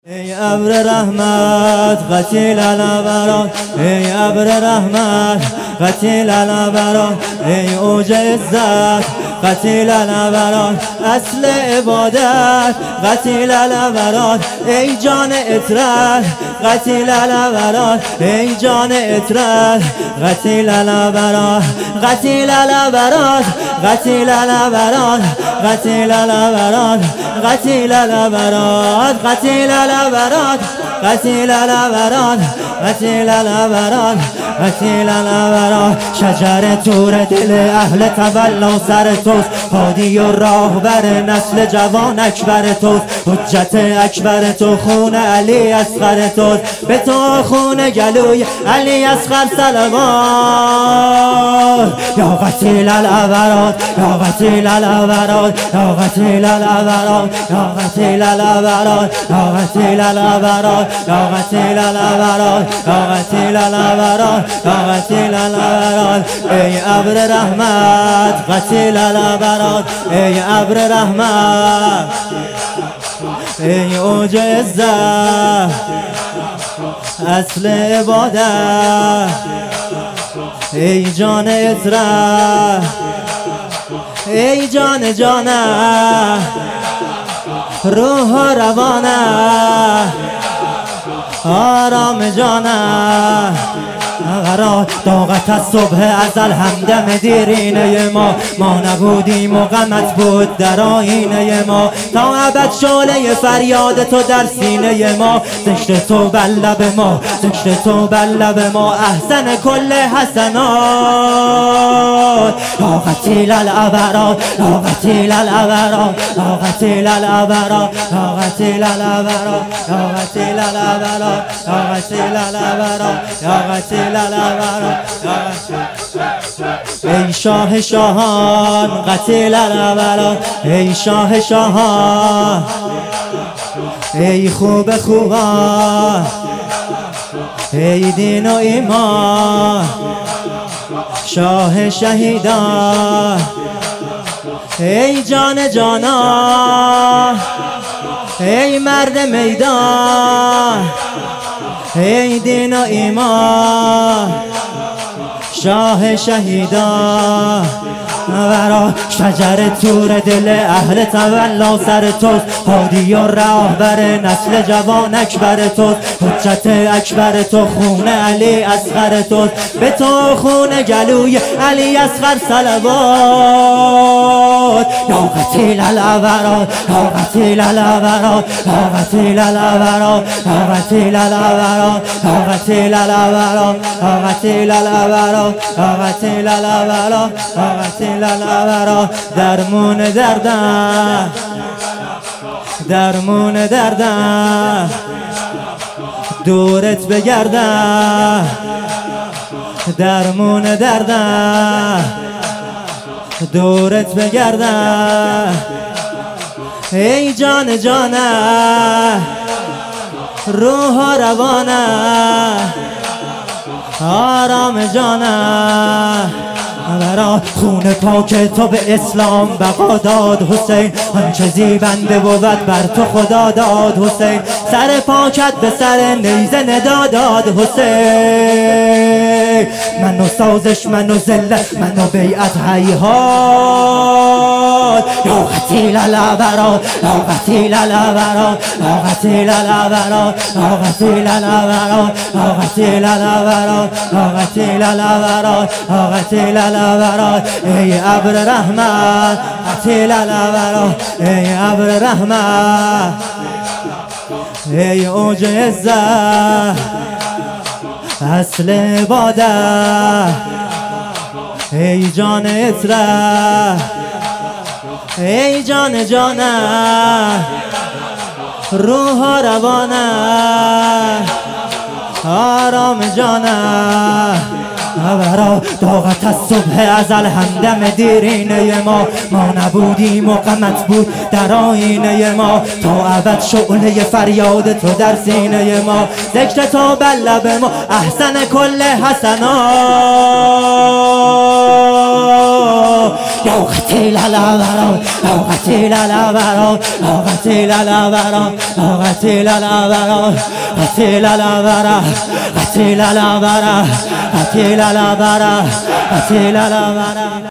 ای ابر رحمت قتیل الابرار، ای ابر رحمت قتیل الابرار، ای اوج عزت قتیل الابرار، اصل عبادت قتیل الابرار، ای جان اطرت قتیل الابرار، ای جان اطرت قتیل الابرار، قتیل الابرار، قتیل الابرار، قتیل الابرار، قتیل الابرار، قتیل الابرار، قتیل الابرار، قتیل الابرار، قتیل الابرار. شجر طور دل اهل تولا سر توست، هادی و راهبر نسل جوان اکبر توست، حجت اکبر تو خون علی اصغر توست، به تو خون گلوی علی اصغر صلوات. یا قتیل الابرار، یا قتیل الابرار، یا قتیل الابرار، یا قتیل الابرار، یا قتیل الابرار، یا قتیل الابرار، یا قتیل الابرار، یا قتیل الابرار. ای ابر رحمت قتیل الابرار، ای ابر رحمت، ای اوج عزت اصل عبادت، ای جان اطرت، ای جان جانه روح و روانه آرام جانه قرار. طاقت از صبح ازل همدم دیرینه ما نبودیم و غمت بود در آینه ما، تا ابد شعله فریاد تو در سینه ما، ذکر تو بر لب ما، ذکر تو بر لب ما احسن کل حسنات. یا قتیل الابرار، یا قتیل الابرار، یا قتیل الابرار، یا قتیل الابرار، یا قتیل الابرار، یا قتیل الابرار، یا قتیل الابرار. ای شاه شاهان قتیل الابرار، ای شاه شاهان، ای خوب خوبان، ای دین و ایمان، شاه شهیدان، ای جان جانان، ای مرد میدان، ای دین و ایمان، شاه شهیدان. برا شجر طور دل اهل تولا سر توست، هادی و راهبر نسل جوان اکبر توست، حجت اکبر تو خون علی اصغر توست، به تو خون گلوی علی اصغر صلوات. یا قتیل الابرار، یا قتیل الابرار، یا قتیل الابرار، یا قتیل الابرار، یا قتیل الابرار، یا قتیل الابرار، یا قتیل الابرار، یا قتیل الابرار. درمون دردم، درمون دردم، دورت بگردم، درمون دردم، دورت بگردم، ای جان جانه روح و روانه آرام جانه. برا خون پاک تو به اسلام بقا داد حسین، آنچه زیبنده بود بر تو خدا داد حسین، سر پاکت به سر نیزه ندا داد حسین. منو سازش، منو ذلت، منو بیعت هیهات. یا قتیل الابرار، یا قتیل الابرار، یا قتیل الابرار، یا قتیل الابرار، یا قتیل الابرار، یا قتیل الابرار، یا قتیل الابرار. ای ابر رحمت قتیل الابرار، ای ابر رحمت، ای اوج عزت اصل عبادت، ای جان اطرت، ای جان جانه روح و روانه آرام جانه. برا طاقت از صبح ازل همدم دیرینه ما نبودیم و غمت بود در آینه ما، تا ابد شعله فریاد تو در سینه ما، ذکر تو بر لب ما احسن کل حسنات. yo gatila la varo, yo gatila la varo, yo gatila la varo, yo gatila la varo, gatila la vara, gatila la vara, gatila la vara, gatila la vara.